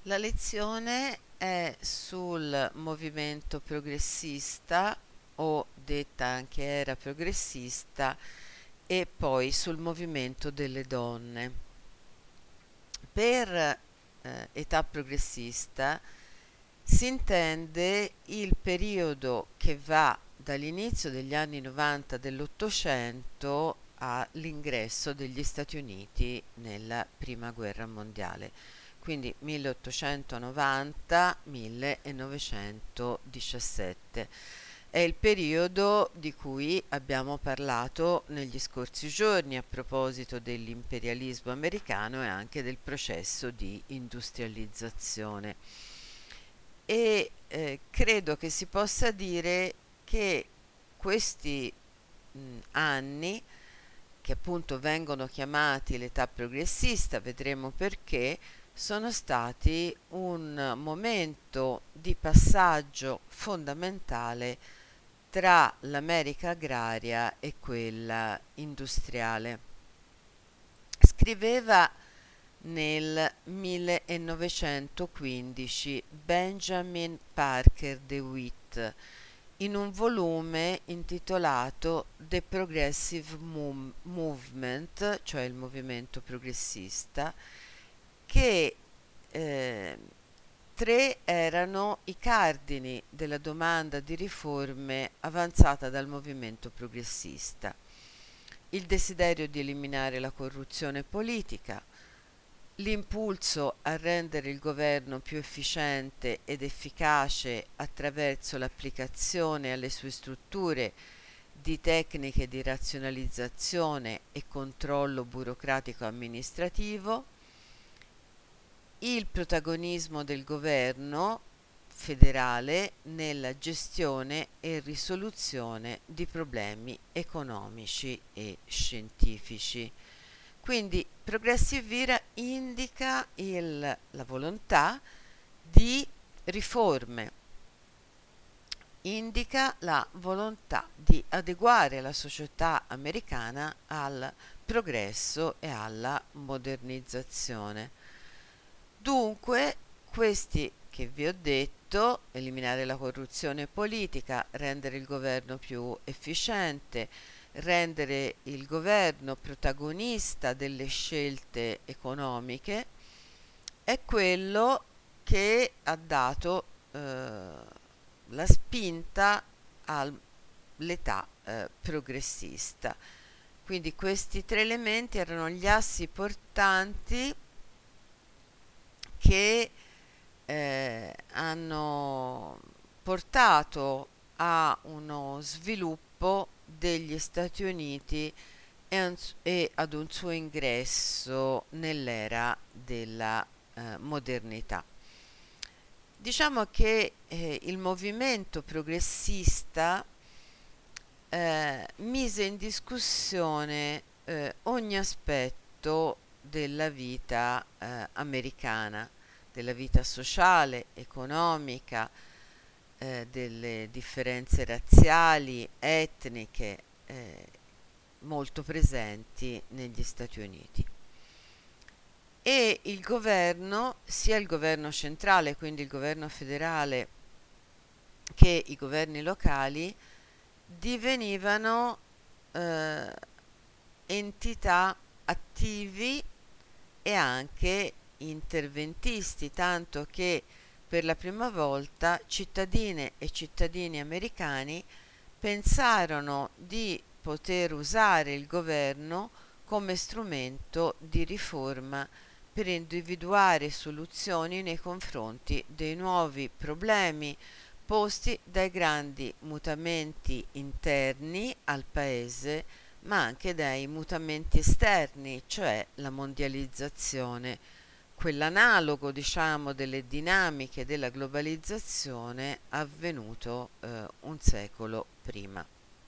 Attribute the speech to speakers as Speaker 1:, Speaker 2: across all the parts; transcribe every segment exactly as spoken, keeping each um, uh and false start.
Speaker 1: La lezione è sul movimento progressista, o detta anche era progressista, e poi sul movimento delle donne. Per eh, età progressista si intende il periodo che va dall'inizio degli anni novanta dell'Ottocento all'ingresso degli Stati Uniti nella Prima Guerra Mondiale, quindi milleottocentonovanta-millenovecentodiciassette. È il periodo di cui abbiamo parlato negli scorsi giorni a proposito dell'imperialismo americano e anche del processo di industrializzazione. E eh, credo che si possa dire che questi mh, anni, che appunto vengono chiamati l'età progressista, vedremo perché, sono stati un momento di passaggio fondamentale tra l'America agraria e quella industriale. Scriveva nel millenovecentoquindici Benjamin Parker DeWitt in un volume intitolato The Progressive Mo- Movement, cioè il movimento progressista, che eh, tre erano i cardini della domanda di riforme avanzata dal movimento progressista: il desiderio di eliminare la corruzione politica, l'impulso a rendere il governo più efficiente ed efficace attraverso l'applicazione alle sue strutture di tecniche di razionalizzazione e controllo burocratico amministrativo, il protagonismo del governo federale nella gestione e risoluzione di problemi economici e scientifici. Quindi Progressive Era indica il, la volontà di riforme, indica la volontà di adeguare la società americana al progresso e alla modernizzazione. Dunque, questi che vi ho detto, eliminare la corruzione politica, rendere il governo più efficiente, rendere il governo protagonista delle scelte economiche, è quello che ha dato eh, la spinta all'età eh, progressista. Quindi questi tre elementi erano gli assi portanti che eh, hanno portato a uno sviluppo degli Stati Uniti e, un- e ad un suo ingresso nell'era della eh, modernità. Diciamo che eh, il movimento progressista eh, mise in discussione eh, ogni aspetto della vita eh, americana, della vita sociale, economica, eh, delle differenze razziali, etniche, eh, molto presenti negli Stati Uniti. E il governo, sia il governo centrale, quindi il governo federale, che i governi locali, divenivano eh, entità attivi e anche interventisti, tanto che per la prima volta cittadine e cittadini americani pensarono di poter usare il governo come strumento di riforma per individuare soluzioni nei confronti dei nuovi problemi posti dai grandi mutamenti interni al paese, ma anche dai mutamenti esterni, cioè la mondializzazione, quell'analogo, diciamo, delle dinamiche della globalizzazione avvenuto eh, un secolo prima.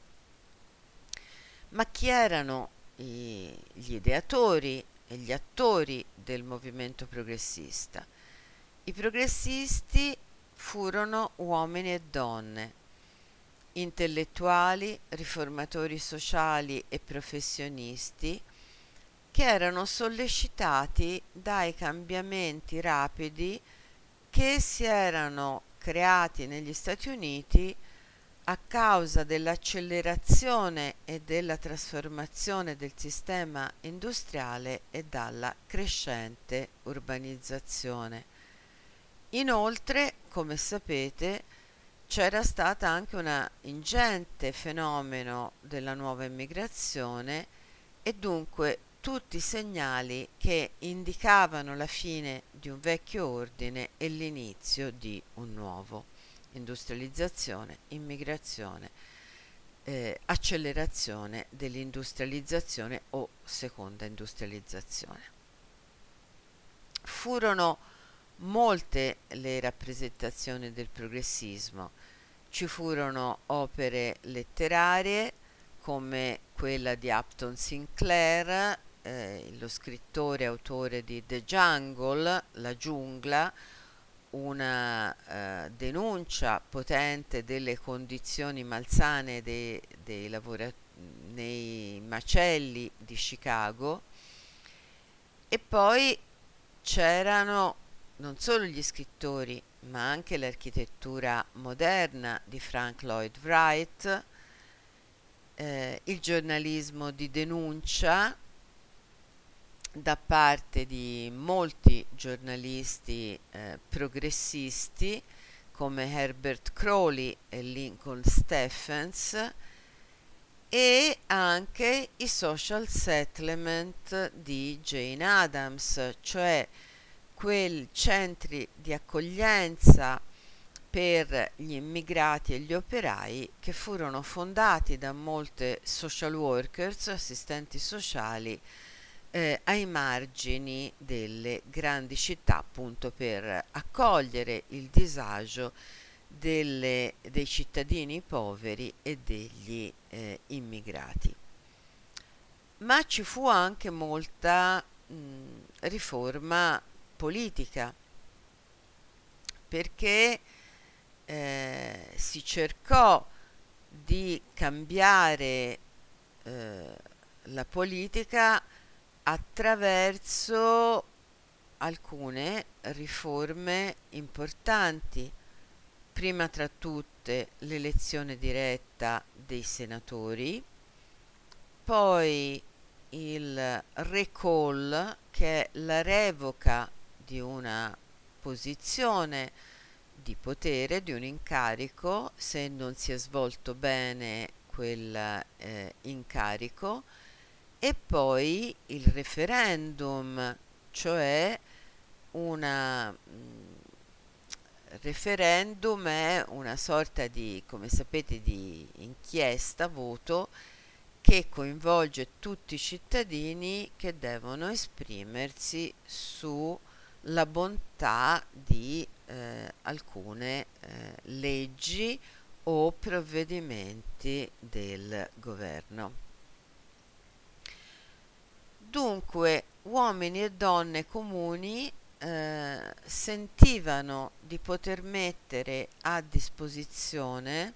Speaker 1: Ma chi erano i- gli ideatori e gli attori del movimento progressista? I progressisti furono uomini e donne, intellettuali, riformatori sociali e professionisti, che erano sollecitati dai cambiamenti rapidi che si erano creati negli Stati Uniti a causa dell'accelerazione e della trasformazione del sistema industriale e dalla crescente urbanizzazione. Inoltre, come sapete, c'era stata anche una ingente fenomeno della nuova immigrazione e dunque tutti segnali che indicavano la fine di un vecchio ordine e l'inizio di un nuovo. Industrializzazione, immigrazione, eh, accelerazione dell'industrializzazione o seconda industrializzazione. Furono molte le rappresentazioni del progressismo. Ci furono opere letterarie come quella di Upton Sinclair, eh, lo scrittore e autore di The Jungle, La giungla, una eh, denuncia potente delle condizioni malsane dei, dei lavoratori nei macelli di Chicago, e poi c'erano non solo gli scrittori, ma anche l'architettura moderna di Frank Lloyd Wright, eh, il giornalismo di denuncia da parte di molti giornalisti eh, progressisti come Herbert Croly e Lincoln Stephens, e anche i social settlement di Jane Addams, cioè quei centri di accoglienza per gli immigrati e gli operai che furono fondati da molte social workers, assistenti sociali, eh, ai margini delle grandi città, appunto per accogliere il disagio delle, dei cittadini poveri e degli eh, immigrati. Ma ci fu anche molta mh, riforma politica, perché eh, si cercò di cambiare eh, la politica attraverso alcune riforme importanti, prima tra tutte l'elezione diretta dei senatori, poi il recall, che è la revoca di una posizione di potere, di un incarico, se non si è svolto bene quel eh, incarico, e poi il referendum, cioè una mh, referendum è una sorta di, come sapete, di inchiesta, voto che coinvolge tutti i cittadini che devono esprimersi sulla bontà di eh, alcune eh, leggi o provvedimenti del governo. Dunque, uomini e donne comuni eh, sentivano di poter mettere a disposizione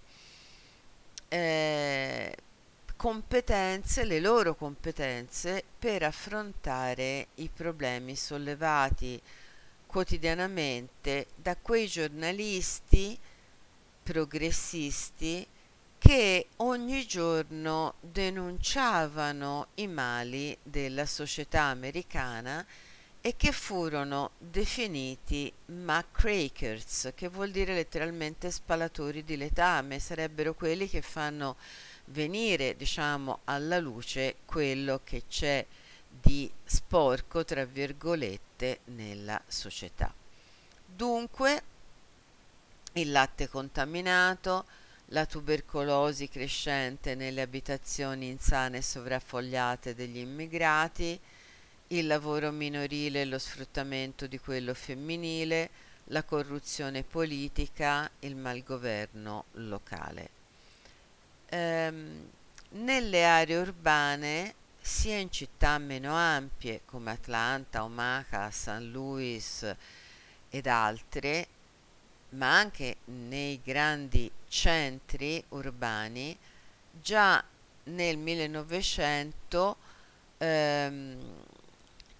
Speaker 1: eh, competenze, le loro competenze per affrontare i problemi sollevati quotidianamente da quei giornalisti progressisti che ogni giorno denunciavano i mali della società americana e che furono definiti muckrakers, che vuol dire letteralmente spalatori di letame, sarebbero quelli che fanno venire, diciamo, alla luce quello che c'è di sporco, tra virgolette, nella società. Dunque, il latte contaminato, la tubercolosi crescente nelle abitazioni insane e sovraffogliate degli immigrati, il lavoro minorile e lo sfruttamento di quello femminile, la corruzione politica, il malgoverno locale. Ehm, nelle aree urbane, sia in città meno ampie come Atlanta, Omaha, San Luis ed altre, ma anche nei grandi centri urbani, già nel millenovecento ehm,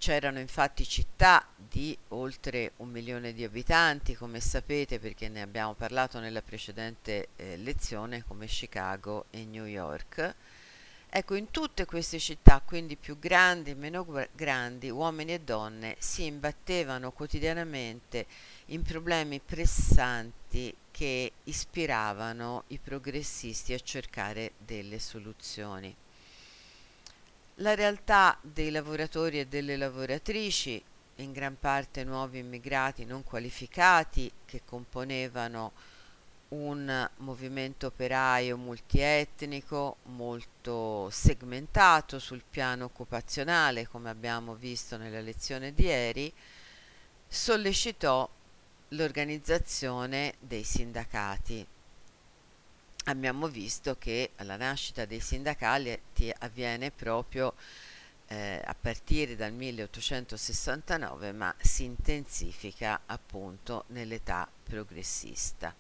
Speaker 1: C'erano infatti città di oltre un milione di abitanti, come sapete, perché ne abbiamo parlato nella precedente eh, lezione, come Chicago e New York. Ecco, in tutte queste città, quindi più grandi e meno gra- grandi, uomini e donne si imbattevano quotidianamente in problemi pressanti che ispiravano i progressisti a cercare delle soluzioni. La realtà dei lavoratori e delle lavoratrici, in gran parte nuovi immigrati non qualificati che componevano un movimento operaio multietnico, molto segmentato sul piano occupazionale, come abbiamo visto nella lezione di ieri, sollecitò l'organizzazione dei sindacati. Abbiamo visto che la nascita dei sindacati avviene proprio eh, a partire dal milleottocentosessantanove, ma si intensifica appunto nell'età progressista.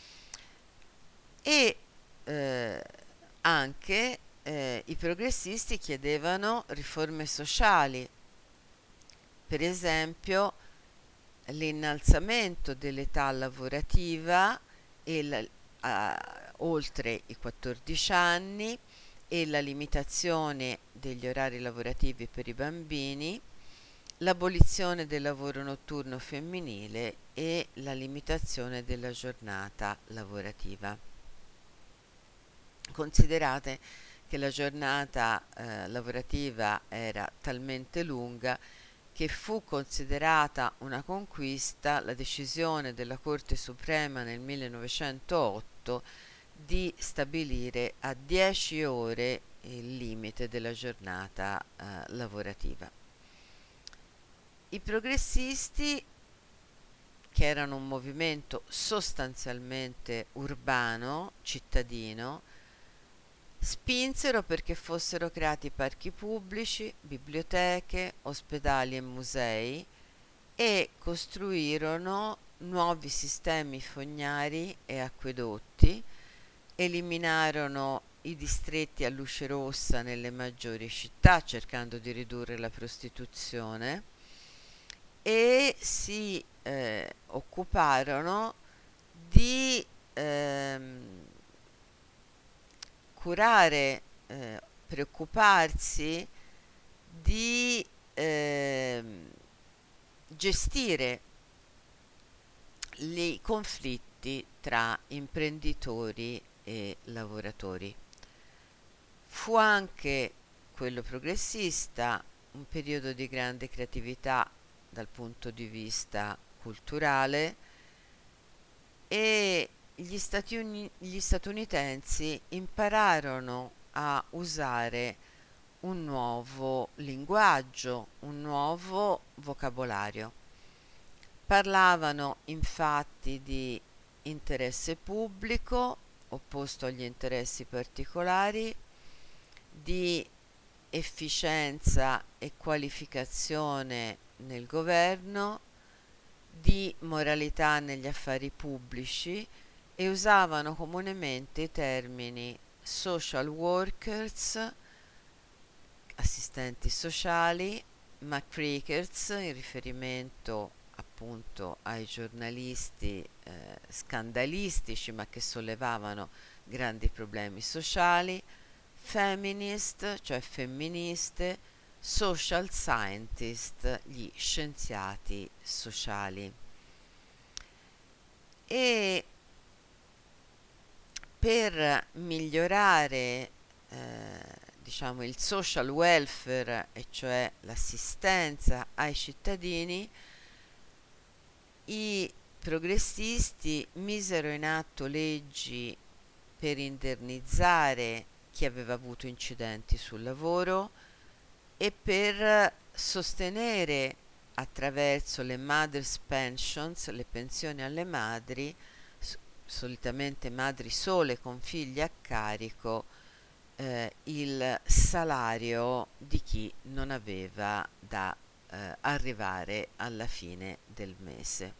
Speaker 1: E eh, anche eh, i progressisti chiedevano riforme sociali, per esempio l'innalzamento dell'età lavorativa e la, a, oltre i quattordici anni e la limitazione degli orari lavorativi per i bambini, l'abolizione del lavoro notturno femminile e la limitazione della giornata lavorativa. Considerate che la giornata eh, lavorativa era talmente lunga che fu considerata una conquista la decisione della Corte Suprema nel millenovecentootto di stabilire a dieci ore il limite della giornata eh, lavorativa. I progressisti, che erano un movimento sostanzialmente urbano, cittadino, spinsero perché fossero creati parchi pubblici, biblioteche, ospedali e musei e costruirono nuovi sistemi fognari e acquedotti, eliminarono i distretti a luce rossa nelle maggiori città cercando di ridurre la prostituzione e si eh, occuparono di ehm, curare, eh, preoccuparsi di eh, gestire i conflitti tra imprenditori e lavoratori. Fu anche quello progressista un periodo di grande creatività dal punto di vista culturale e gli, Stati Uni- gli statunitensi impararono a usare un nuovo linguaggio, un nuovo vocabolario. Parlavano infatti di interesse pubblico opposto agli interessi particolari, di efficienza e qualificazione nel governo, di moralità negli affari pubblici e usavano comunemente i termini social workers, assistenti sociali, McCrackers, in riferimento appunto ai giornalisti eh, scandalistici ma che sollevavano grandi problemi sociali, feminist, cioè femministe, social scientist, gli scienziati sociali. E per migliorare eh, diciamo il social welfare, e cioè l'assistenza ai cittadini, i progressisti misero in atto leggi per indennizzare chi aveva avuto incidenti sul lavoro e per sostenere attraverso le Mothers Pensions, le pensioni alle madri, solitamente madri sole con figli a carico, eh, il salario di chi non aveva da eh, arrivare alla fine del mese.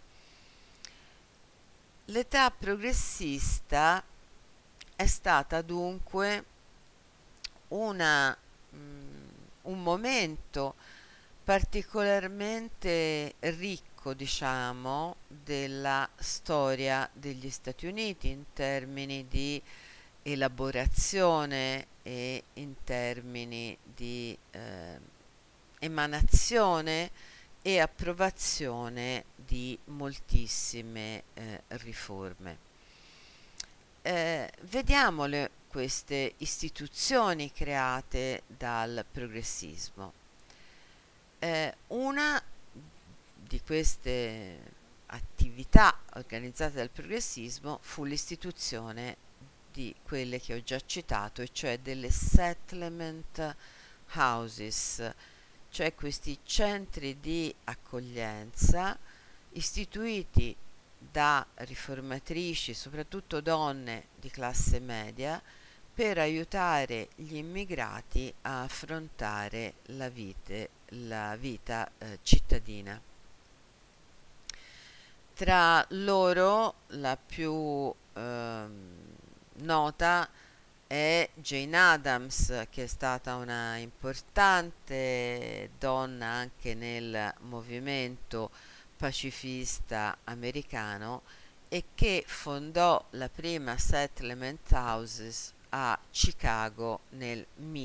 Speaker 1: L'età progressista è stata dunque una, mh, un momento particolarmente ricco, diciamo, della storia degli Stati Uniti in termini di elaborazione e in termini di eh, emanazione e approvazione di moltissime eh, riforme. Eh, vediamole queste istituzioni create dal progressismo. Eh, una di queste attività organizzate dal progressismo fu l'istituzione di quelle che ho già citato, e cioè delle settlement houses, cioè questi centri di accoglienza istituiti da riformatrici, soprattutto donne di classe media, per aiutare gli immigrati a affrontare la, vite, la vita eh, cittadina. Tra loro la più ehm, nota è Jane Addams, che è stata una importante donna anche nel movimento pacifista americano e che fondò la prima settlement houses a Chicago nel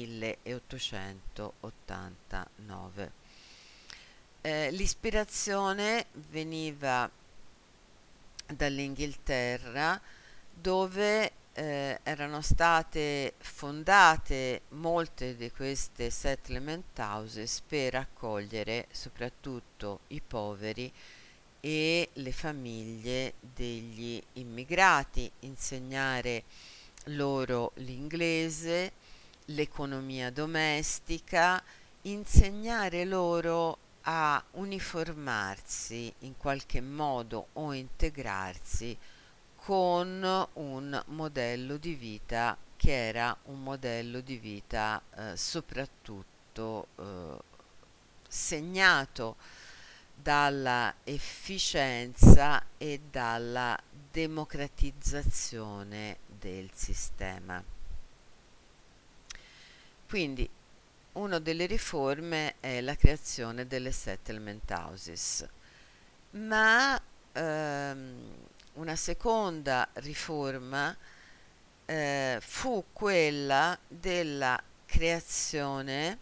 Speaker 1: milleottocentottantanove. Eh, l'ispirazione veniva dall'Inghilterra, dove eh, erano state fondate molte di queste settlement houses per accogliere soprattutto i poveri e le famiglie degli immigrati, insegnare loro l'inglese, l'economia domestica, insegnare loro a uniformarsi in qualche modo o integrarsi con un modello di vita che era un modello di vita eh, soprattutto eh, segnato dalla efficienza e dalla democratizzazione del sistema. Quindi una delle riforme è la creazione delle settlement houses, ma ehm, una seconda riforma eh, fu quella della creazione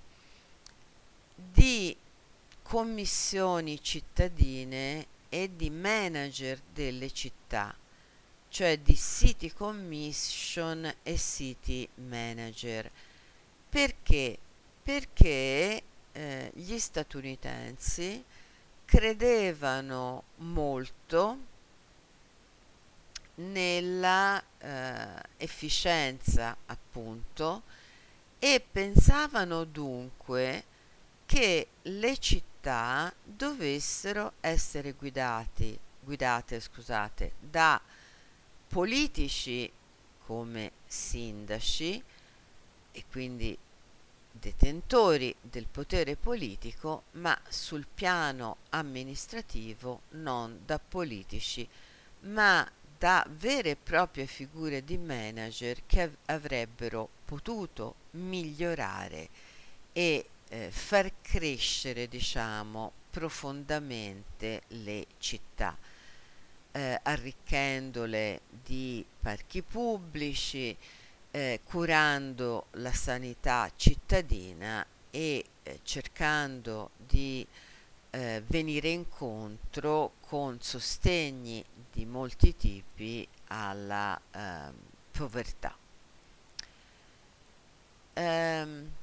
Speaker 1: di commissioni cittadine e di manager delle città, cioè di city commission e city manager. Perché? Perché eh, gli statunitensi credevano molto nella eh, efficienza, appunto, e pensavano dunque che le città dovessero essere guidati, guidate, scusate, da politici come sindaci e quindi detentori del potere politico, ma sul piano amministrativo non da politici, ma da vere e proprie figure di manager che av- avrebbero potuto migliorare e eh, far crescere, diciamo, profondamente le città, eh, arricchendole di parchi pubblici, eh, curando la sanità cittadina e eh, cercando di eh, venire incontro con sostegni di molti tipi alla ehm, povertà. Ehm,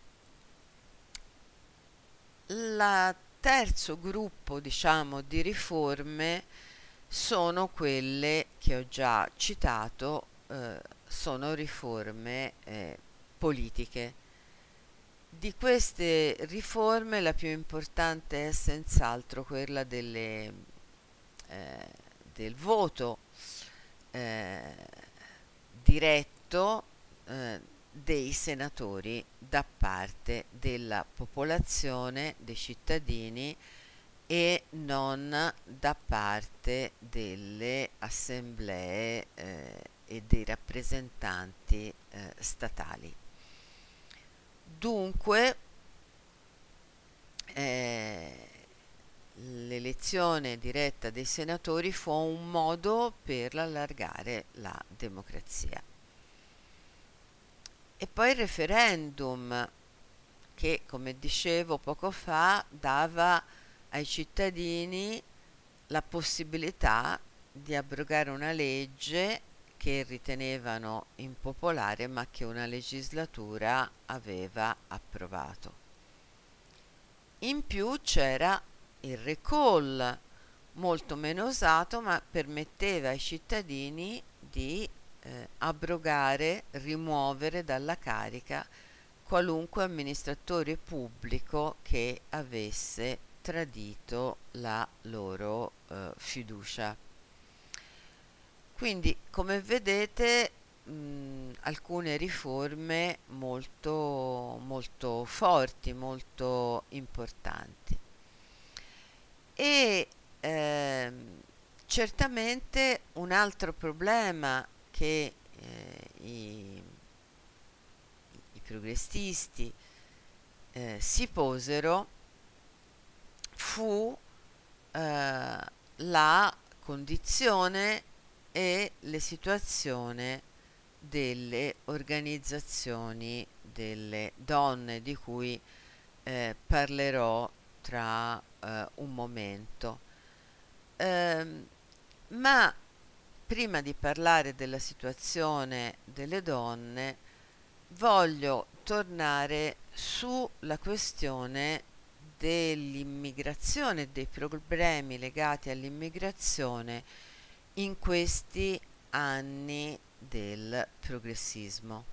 Speaker 1: il terzo gruppo, diciamo, di riforme sono quelle che ho già citato, eh, sono riforme eh, politiche. Di queste riforme la più importante è senz'altro quella delle, eh, del voto eh, diretto eh, dei senatori da parte della popolazione, dei cittadini, e non da parte delle assemblee eh, e dei rappresentanti eh, statali. Dunque, eh, l'elezione diretta dei senatori fu un modo per allargare la democrazia. E poi il referendum, che come dicevo poco fa dava ai cittadini la possibilità di abrogare una legge che ritenevano impopolare ma che una legislatura aveva approvato. In più c'era il recall, molto meno usato, ma permetteva ai cittadini di eh, abrogare, rimuovere dalla carica qualunque amministratore pubblico che avesse tradito la loro eh, fiducia. Quindi, come vedete, mh, alcune riforme molto, molto forti, molto importanti. E ehm, certamente un altro problema che eh, i, i progressisti eh, si posero fu eh, la condizione e le situazioni delle organizzazioni delle donne, di cui eh, parlerò tra eh, un momento. Ehm, ma prima di parlare della situazione delle donne, voglio tornare sulla questione dell'immigrazione, dei problemi legati all'immigrazione in questi anni del progressismo.